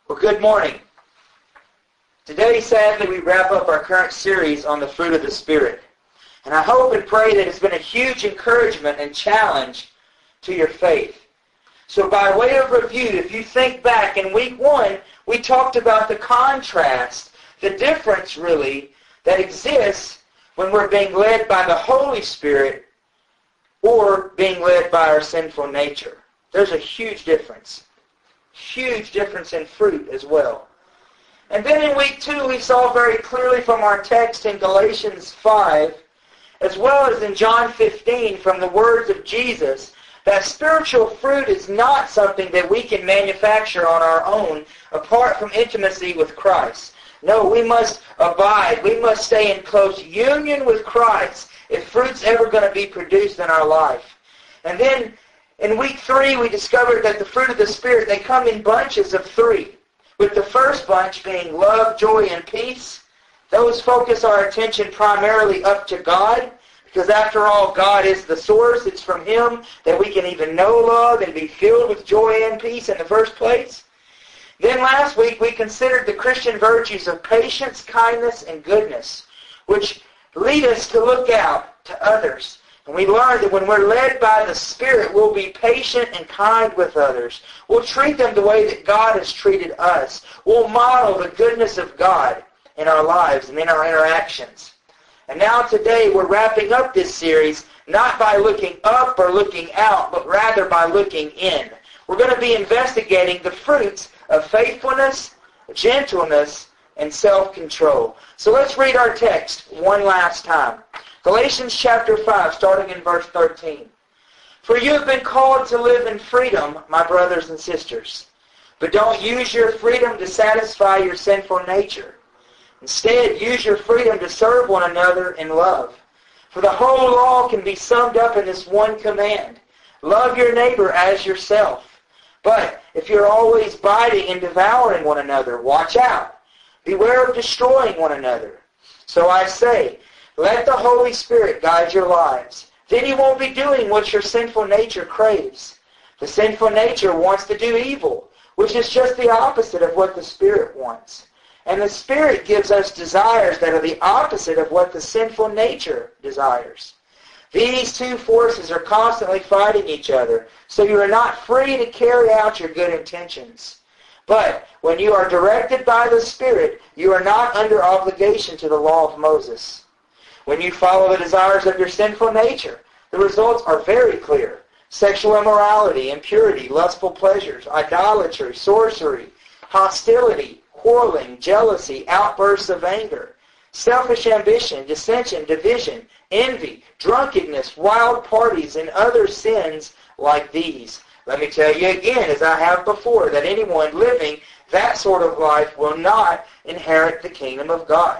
Well, good morning. Today, sadly, we wrap up our current series on the fruit of the Spirit. And I hope and pray that it's been a huge encouragement and challenge to your faith. So by way of review, if you think back in week 1, we talked about the contrast, the difference really, that exists when we're being led by the Holy Spirit or being led by our sinful nature. There's a huge difference. Huge difference in fruit as well. And then in week 2, we saw very clearly from our text in Galatians 5, as well as in John 15 from the words of Jesus, that spiritual fruit is not something that we can manufacture on our own apart from intimacy with Christ. No, we must abide. We must stay in close union with Christ if fruit's ever going to be produced in our life. And then in week 3, we discovered that the fruit of the Spirit, they come in bunches of 3. With the first bunch being love, joy, and peace. Those focus our attention primarily up to God, because after all, God is the source. It's from Him that we can even know love and be filled with joy and peace in the first place. Then last week, we considered the Christian virtues of patience, kindness, and goodness, which lead us to look out to others. And we learned that when we're led by the Spirit, we'll be patient and kind with others. We'll treat them the way that God has treated us. We'll model the goodness of God in our lives and in our interactions. And now today we're wrapping up this series not by looking up or looking out, but rather by looking in. We're going to be investigating the fruits of faithfulness, gentleness, and self-control. So let's read our text one last time. Galatians chapter 5, starting in verse 13. For you have been called to live in freedom, my brothers and sisters. But don't use your freedom to satisfy your sinful nature. Instead, use your freedom to serve one another in love. For the whole law can be summed up in this one command. Love your neighbor as yourself. But if you're always biting and devouring one another, watch out. Beware of destroying one another. So I say, let the Holy Spirit guide your lives. Then you won't be doing what your sinful nature craves. The sinful nature wants to do evil, which is just the opposite of what the Spirit wants. And the Spirit gives us desires that are the opposite of what the sinful nature desires. These two forces are constantly fighting each other, so you are not free to carry out your good intentions. But when you are directed by the Spirit, you are not under obligation to the law of Moses. When you follow the desires of your sinful nature, the results are very clear. Sexual immorality, impurity, lustful pleasures, idolatry, sorcery, hostility, quarreling, jealousy, outbursts of anger, selfish ambition, dissension, division, envy, drunkenness, wild parties, and other sins like these. Let me tell you again, as I have before, that anyone living that sort of life will not inherit the kingdom of God.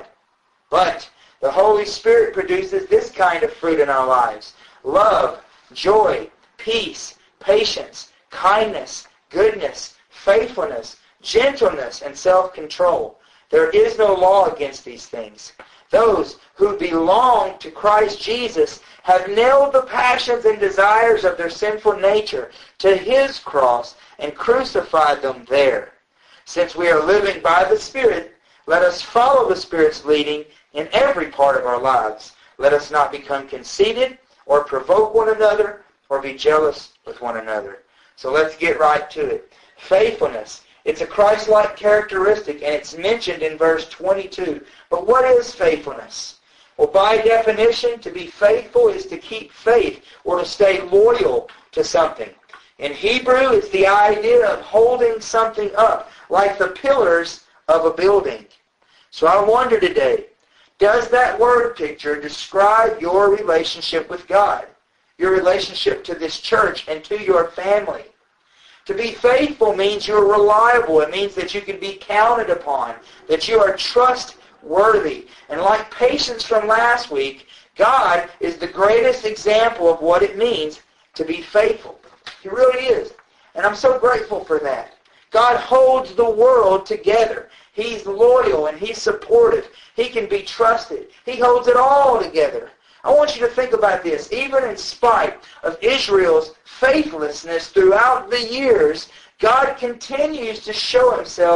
But the Holy Spirit produces this kind of fruit in our lives: love, joy, peace, patience, kindness, goodness, faithfulness, gentleness, and self-control. There is no law against these things. Those who belong to Christ Jesus have nailed the passions and desires of their sinful nature to His cross and crucified them there. Since we are living by the Spirit, let us follow the Spirit's leading in every part of our lives. Let us not become conceited or provoke one another or be jealous with one another. So let's get right to it. Faithfulness. It's a Christ-like characteristic, and it's mentioned in verse 22. But what is faithfulness? Well, by definition, to be faithful is to keep faith or to stay loyal to something. In Hebrew, it's the idea of holding something up, like the pillars of a building. So I wonder today, does that word picture describe your relationship with God, your relationship to this church and to your family? To be faithful means you're reliable. It means that you can be counted upon, that you are trustworthy. And like patience from last week, God is the greatest example of what it means to be faithful. He really is. And I'm so grateful for that. God holds the world together. He's loyal and He's supportive. He can be trusted. He holds it all together. I want you to think about this. Even in spite of Israel's faithlessness throughout the years, God continues to show Himself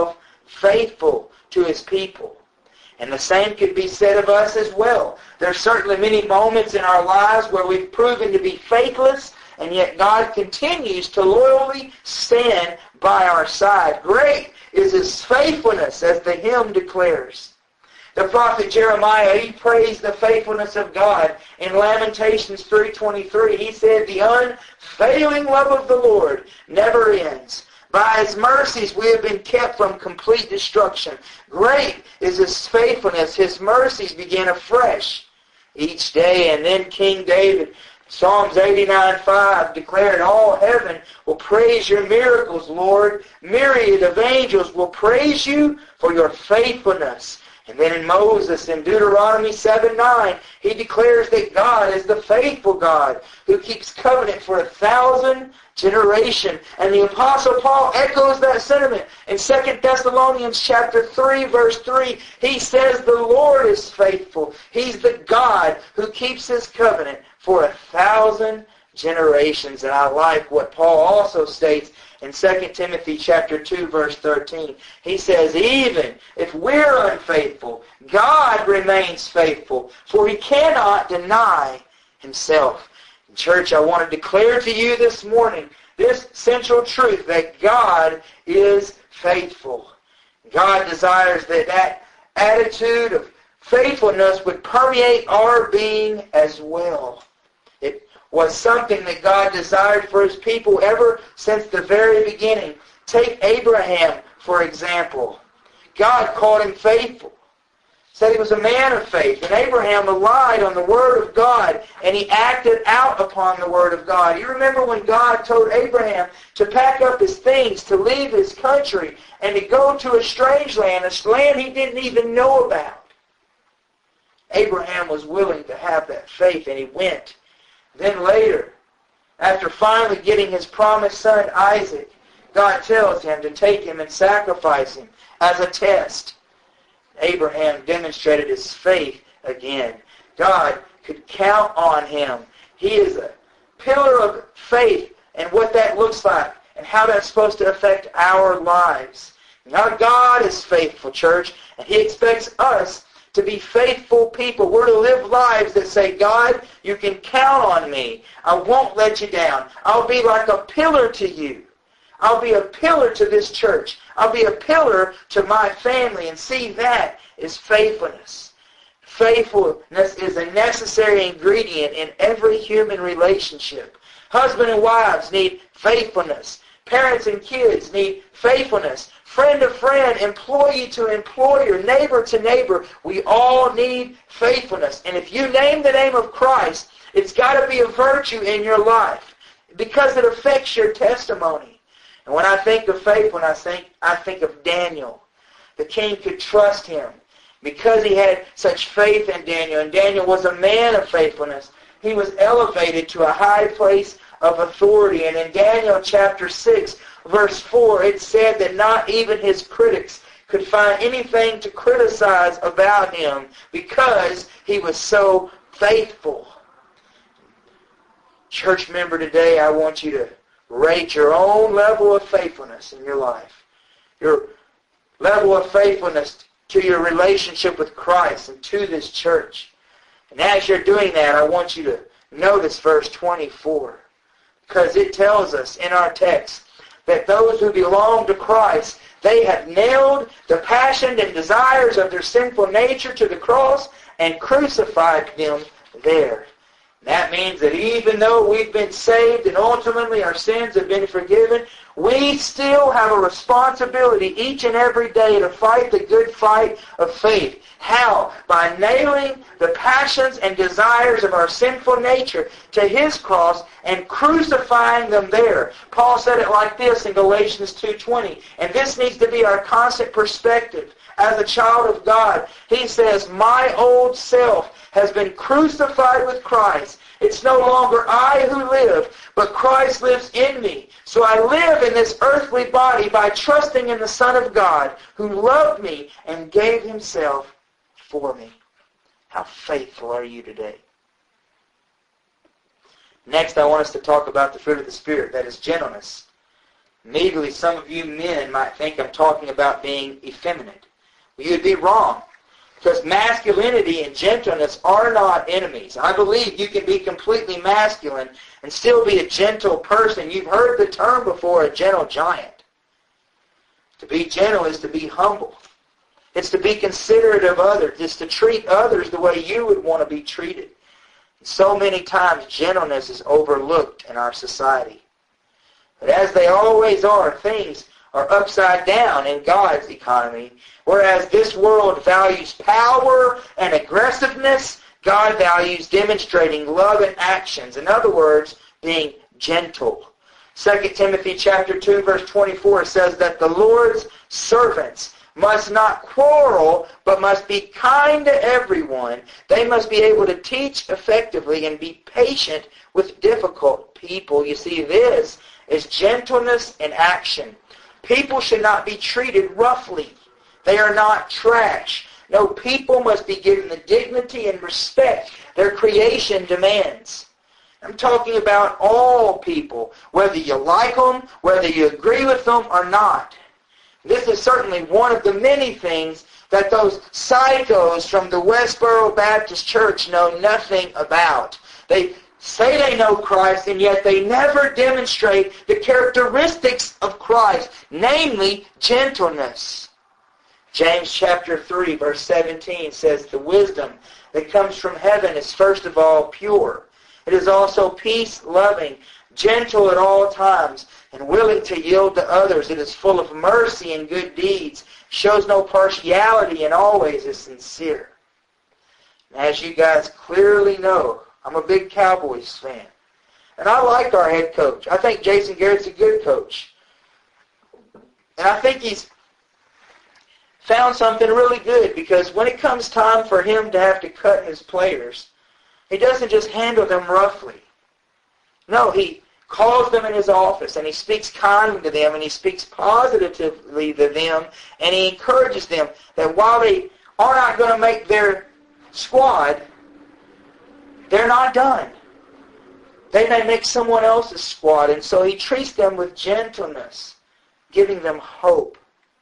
faithful to His people. And the same could be said of us as well. There are certainly many moments in our lives where we've proven to be faithless, and yet God continues to loyally stand by our side. Great is His faithfulness, as the hymn declares. The prophet Jeremiah, he praised the faithfulness of God. In Lamentations 3:23, he said, "The unfailing love of the Lord never ends. By His mercies we have been kept from complete destruction. Great is His faithfulness. His mercies begin afresh each day." And then King David, Psalms 89:5 declared, "All heaven will praise your miracles, Lord. Myriad of angels will praise you for your faithfulness." And then in Moses, in Deuteronomy 7:9, he declares that God is the faithful God who keeps covenant for 1,000 generations. And the Apostle Paul echoes that sentiment. In 2 Thessalonians chapter 3, verse 3, he says, "The Lord is faithful. He's the God who keeps His covenant for 1,000 generations." And I like what Paul also states in 2 Timothy chapter 2, verse 13. He says, "Even if we're unfaithful, God remains faithful, for He cannot deny Himself." And church, I want to declare to you this morning this central truth, that God is faithful. God desires that attitude of faithfulness would permeate our being as well. It was something that God desired for His people ever since the very beginning. Take Abraham, for example. God called him faithful. Said he was a man of faith. And Abraham relied on the Word of God, and he acted out upon the Word of God. You remember when God told Abraham to pack up his things, to leave his country, and to go to a strange land, a land he didn't even know about. Abraham was willing to have that faith, and he went. Then later, after finally getting his promised son Isaac, God tells him to take him and sacrifice him as a test. Abraham demonstrated his faith again. God could count on him. He is a pillar of faith, and what that looks like and how that's supposed to affect our lives. Our God is faithful, church, and He expects us to be faithful people. We're to live lives that say, "God, you can count on me. I won't let you down. I'll be like a pillar to you. I'll be a pillar to this church. I'll be a pillar to my family." And see, that is faithfulness. Faithfulness is a necessary ingredient in every human relationship. Husband and wives need faithfulness. Parents and kids need faithfulness. Friend to friend, employee to employer, neighbor to neighbor, we all need faithfulness. And if you name the name of Christ, it's got to be a virtue in your life because it affects your testimony. And when I think of faithfulness, I think of Daniel. The king could trust him because he had such faith in Daniel. And Daniel was a man of faithfulness. He was elevated to a high place of authority. And in Daniel chapter 6, verse 4, it said that not even his critics could find anything to criticize about him because he was so faithful. Church member, today I want you to rate your own level of faithfulness in your life. Your level of faithfulness to your relationship with Christ and to this church. And as you're doing that, I want you to notice verse 24. Because it tells us in our text that those who belong to Christ, they have nailed the passion and desires of their sinful nature to the cross and crucified them there. That means that even though we've been saved and ultimately our sins have been forgiven, we still have a responsibility each and every day to fight the good fight of faith. How? By nailing the passions and desires of our sinful nature to His cross and crucifying them there. Paul said it like this in Galatians 2:20, and this needs to be our constant perspective as a child of God. He says, "My old self has been crucified with Christ. It's no longer I who live, but Christ lives in me. So I live in this earthly body by trusting in the Son of God, who loved me and gave Himself for me." How faithful are you today? Next, I want us to talk about the fruit of the Spirit, that is gentleness. Immediately, some of you men might think I'm talking about being effeminate. Well, you'd be wrong. Because masculinity and gentleness are not enemies. I believe you can be completely masculine and still be a gentle person. You've heard the term before, a gentle giant. To be gentle is to be humble. It's to be considerate of others. It's to treat others the way you would want to be treated. So many times gentleness is overlooked in our society. But as they always are, things are upside down in God's economy. Whereas this world values power and aggressiveness, God values demonstrating love and actions. In other words, being gentle. 2 Timothy chapter 2, verse 24 says that the Lord's servants must not quarrel, but must be kind to everyone. They must be able to teach effectively and be patient with difficult people. You see, this is gentleness in action. People should not be treated roughly. They are not trash. No, people must be given the dignity and respect their creation demands. I'm talking about all people, whether you like them, whether you agree with them or not. This is certainly one of the many things that those psychos from the Westboro Baptist Church know nothing about. They say they know Christ, and yet they never demonstrate the characteristics of Christ, namely gentleness. James chapter 3, verse 17 says, the wisdom that comes from heaven is first of all pure. It is also peace-loving, gentle at all times, and willing to yield to others. It is full of mercy and good deeds, shows no partiality, and always is sincere. And as you guys clearly know, I'm a big Cowboys fan. And I like our head coach. I think Jason Garrett's a good coach. And I think he's found something really good, because when it comes time for him to have to cut his players, he doesn't just handle them roughly. No, he calls them in his office, and he speaks kindly to them, and he speaks positively to them, and he encourages them that while they are not going to make their squad, they're not done. They may make someone else's squad, and so he treats them with gentleness, giving them hope.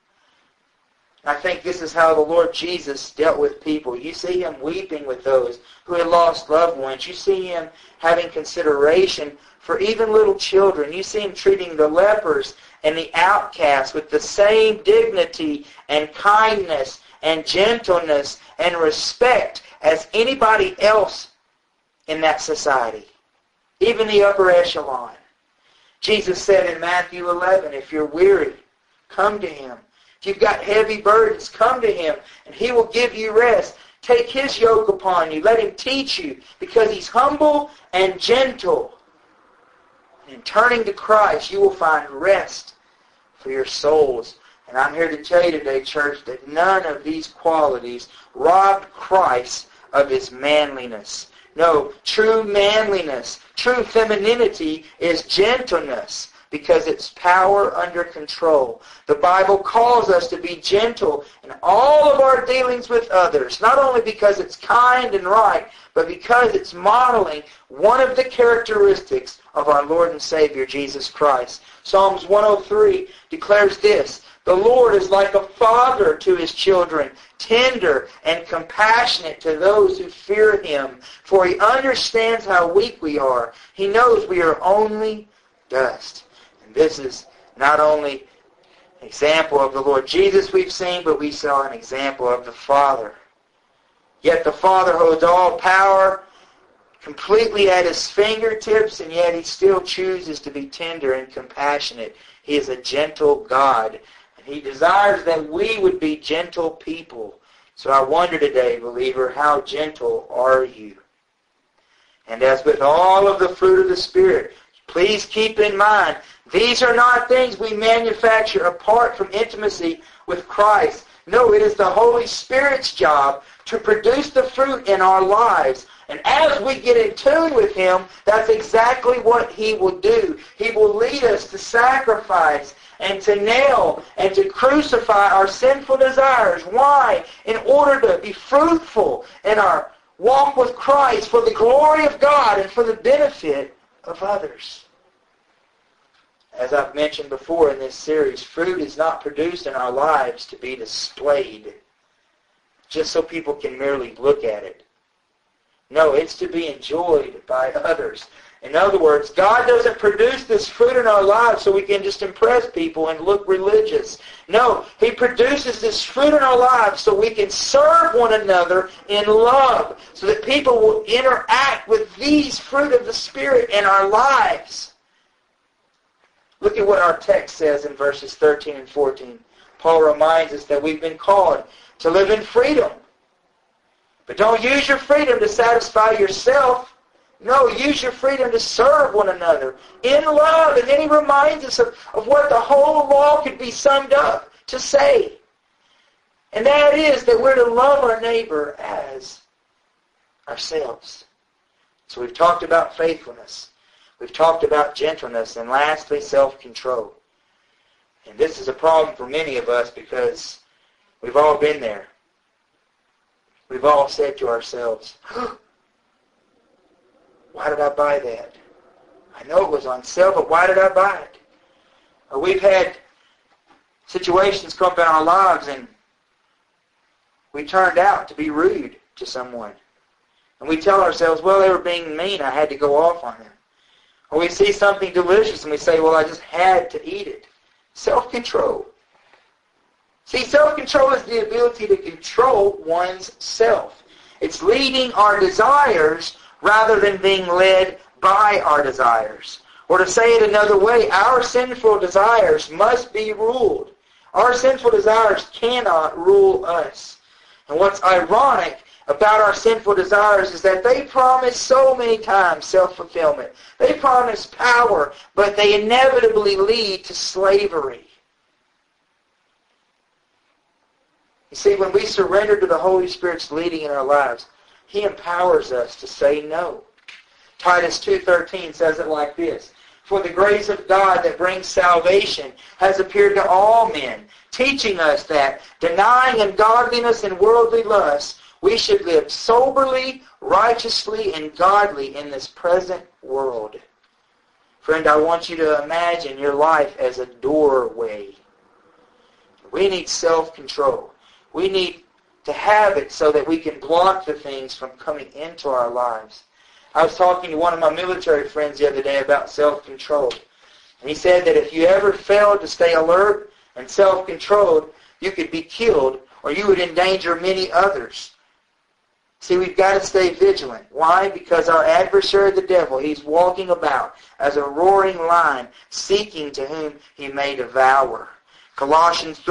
I think this is how the Lord Jesus dealt with people. You see him weeping with those who had lost loved ones. You see him having consideration for even little children. You see him treating the lepers and the outcasts with the same dignity and kindness and gentleness and respect as anybody else in that society, even the upper echelon. Jesus said in Matthew 11, if you're weary, come to him. If you've got heavy burdens, come to him, and he will give you rest. Take his yoke upon you. Let him teach you, because he's humble and gentle. And in turning to Christ, you will find rest for your souls. And I'm here to tell you today, church, that none of these qualities robbed Christ of his manliness. No, true manliness, true femininity is gentleness, because it's power under control. The Bible calls us to be gentle in all of our dealings with others, not only because it's kind and right, but because it's modeling one of the characteristics of our Lord and Savior, Jesus Christ. Psalms 103 declares this, the Lord is like a father to his children, tender and compassionate to those who fear him, for he understands how weak we are. He knows we are only dust. This is not only an example of the Lord Jesus we've seen, but we saw an example of the Father. Yet the Father holds all power completely at his fingertips, and yet he still chooses to be tender and compassionate. He is a gentle God, and he desires that we would be gentle people. So I wonder today, believer, how gentle are you? And as with all of the fruit of the Spirit, please keep in mind, these are not things we manufacture apart from intimacy with Christ. No, it is the Holy Spirit's job to produce the fruit in our lives. And as we get in tune with him, that's exactly what he will do. He will lead us to sacrifice and to nail and to crucify our sinful desires. Why? In order to be fruitful in our walk with Christ for the glory of God and for the benefit of others. as I've mentioned before in this series, fruit is not produced in our lives to be displayed just so people can merely look at it. No, it's to be enjoyed by others. In other words, God doesn't produce this fruit in our lives so we can just impress people and look religious. No, He produces this fruit in our lives so we can serve one another in love, so that people will interact with these fruit of the Spirit in our lives. Look at what our text says in verses 13 and 14. Paul reminds us that we've been called to live in freedom. But don't use your freedom to satisfy yourself. No, use your freedom to serve one another in love. And then he reminds us of what the whole law could be summed up to say. And that is that we're to love our neighbor as ourselves. So we've talked about faithfulness. We've talked about gentleness. And lastly, self-control. And this is a problem for many of us because we've all been there. We've all said to ourselves, why did I buy that? I know it was on sale, but why did I buy it? Or we've had situations come up in our lives and we turned out to be rude to someone. And we tell ourselves, well, they were being mean. I had to go off on them. Or we see something delicious and we say, well, I just had to eat it. Self-control. See, self-control is the ability to control one's self. It's leading our desires rather than being led by our desires. Or to say it another way, our sinful desires must be ruled. Our sinful desires cannot rule us. And what's ironic about our sinful desires is that they promise so many times self-fulfillment. They promise power, but they inevitably lead to slavery. You see, when we surrender to the Holy Spirit's leading in our lives, He empowers us to say no. Titus 2:13 says it like this: For the grace of God that brings salvation has appeared to all men, teaching us that, denying ungodliness and worldly lusts, we should live soberly, righteously, and godly in this present world. Friend, I want you to imagine your life as a doorway. We need self-control. We need to have it so that we can block the things from coming into our lives. I was talking to one of my military friends the other day about self-control. And he said that if you ever failed to stay alert and self-controlled, you could be killed or you would endanger many others. See, we've got to stay vigilant. Why? Because our adversary, the devil, he's walking about as a roaring lion, seeking to whom he may devour. Colossians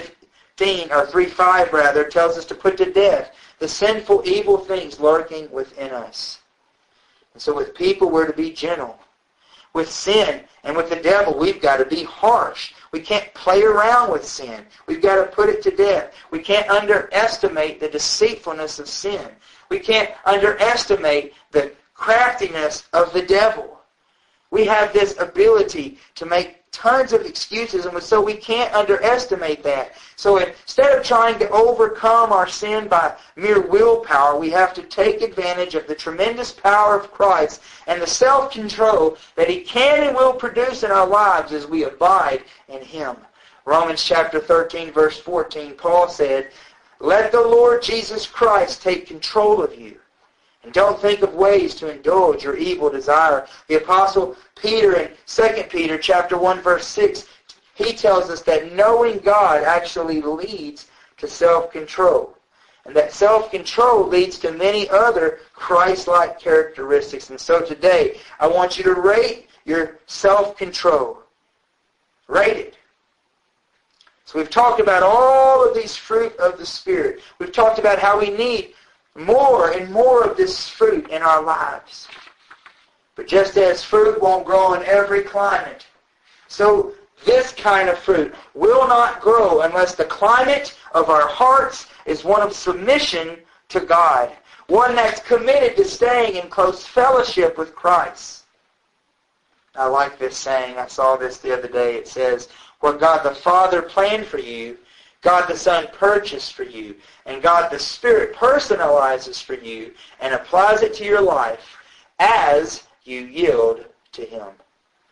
3:5 tells us to put to death the sinful, evil things lurking within us. And so with people, we're to be gentle. With sin and with the devil, we've got to be harsh. We can't play around with sin. We've got to put it to death. We can't underestimate the deceitfulness of sin. We can't underestimate the craftiness of the devil. We have this ability to make tons of excuses, and so we can't underestimate that. So instead of trying to overcome our sin by mere willpower, we have to take advantage of the tremendous power of Christ and the self-control that He can and will produce in our lives as we abide in Him. Romans chapter 13, verse 14, Paul said, "Let the Lord Jesus Christ take control of you. And don't think of ways to indulge your evil desire." The Apostle Peter in 2 Peter chapter 1, verse 6, he tells us that knowing God actually leads to self-control. And that self-control leads to many other Christ-like characteristics. And so today, I want you to rate your self-control. Rate it. So we've talked about all of these fruit of the Spirit. We've talked about how we need more and more of this fruit in our lives. But just as fruit won't grow in every climate, so this kind of fruit will not grow unless the climate of our hearts is one of submission to God, one that's committed to staying in close fellowship with Christ. I like this saying. I saw this the other day. It says, "What God the Father planned for you, God the Son purchased for you, and God the Spirit personalizes for you and applies it to your life as you yield to Him."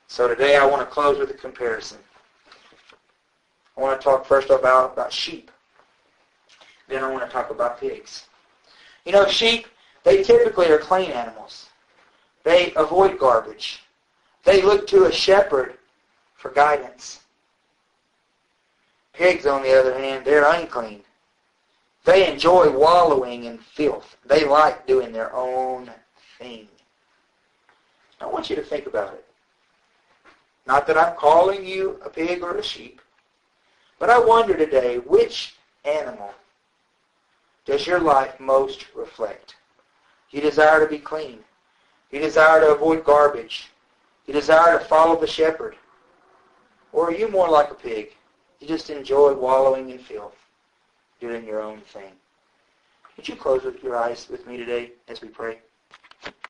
So today I want to close with a comparison. I want to talk first about sheep. Then I want to talk about pigs. You know, sheep, they typically are clean animals. They avoid garbage. They look to a shepherd for guidance. Pigs, on the other hand, they're unclean. They enjoy wallowing in filth. They like doing their own thing. I want you to think about it. Not that I'm calling you a pig or a sheep, but I wonder today, which animal does your life most reflect? You desire to be clean. You desire to avoid garbage. You desire to follow the shepherd. Or are you more like a pig? You just enjoy wallowing in filth, doing your own thing. Would you close with your eyes with me today as we pray?